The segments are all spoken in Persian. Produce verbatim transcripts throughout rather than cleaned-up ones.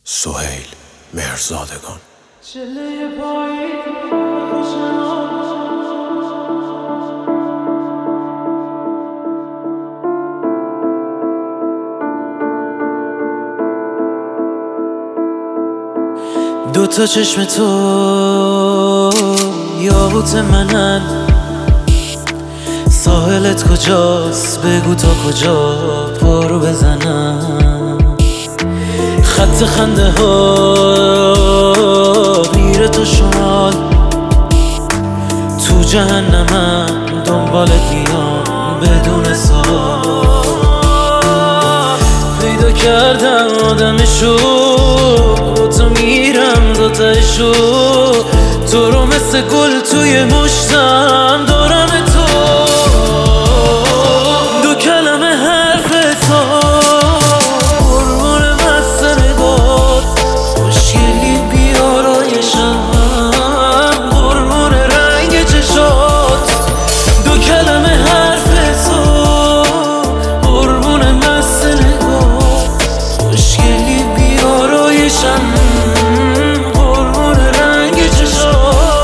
سهیل مهرزادگان. دوتا چشم تو یاقوت منن، ساحلت کجاست بگو تا کجا پارو بزنم. خط خنده ها میره تو شمال، تو جهنمم دنبالت میام بدون سوال. پیدا کردم آدمشو تو میرم دو تایشو، تو رو مثل گل توی مشتم دارم تو. دو کلمه حرف تو قربون مست نگات، خوشگلی بیارایشم قربون رنگ چشات. دو کلمه حرف تو قربون مست نگات، خوشگلی بیارایشم قربون رنگ چشات.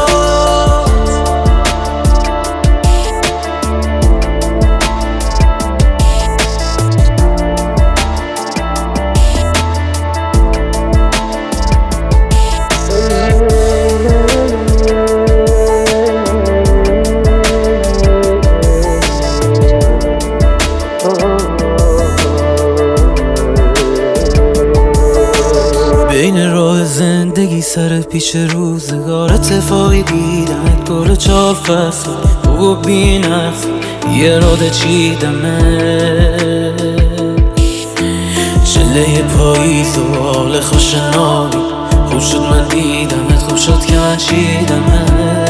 بین راه زندگی سر پیش روزگار اتفاقی دیدمت گل چهار فصل و بی نفس یه راده چیدمه. چله پاییز و حال خوش نامی، خوب شد من دیدمت، خوب شد که من چیدمه.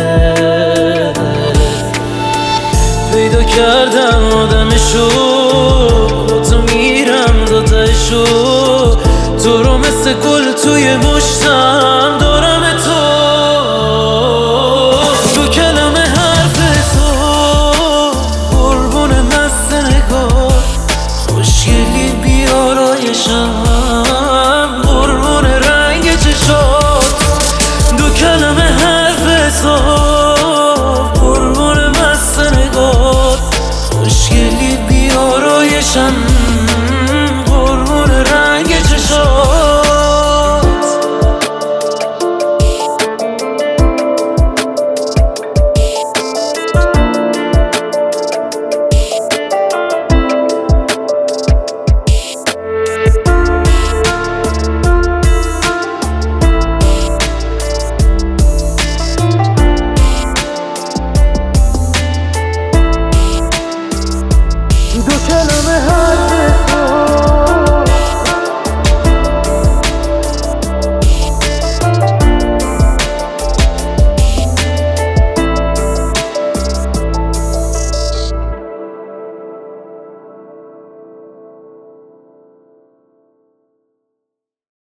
پیدا کردم آدمشو تو میرم دو تایشو، تو رو مثل گل توی مشت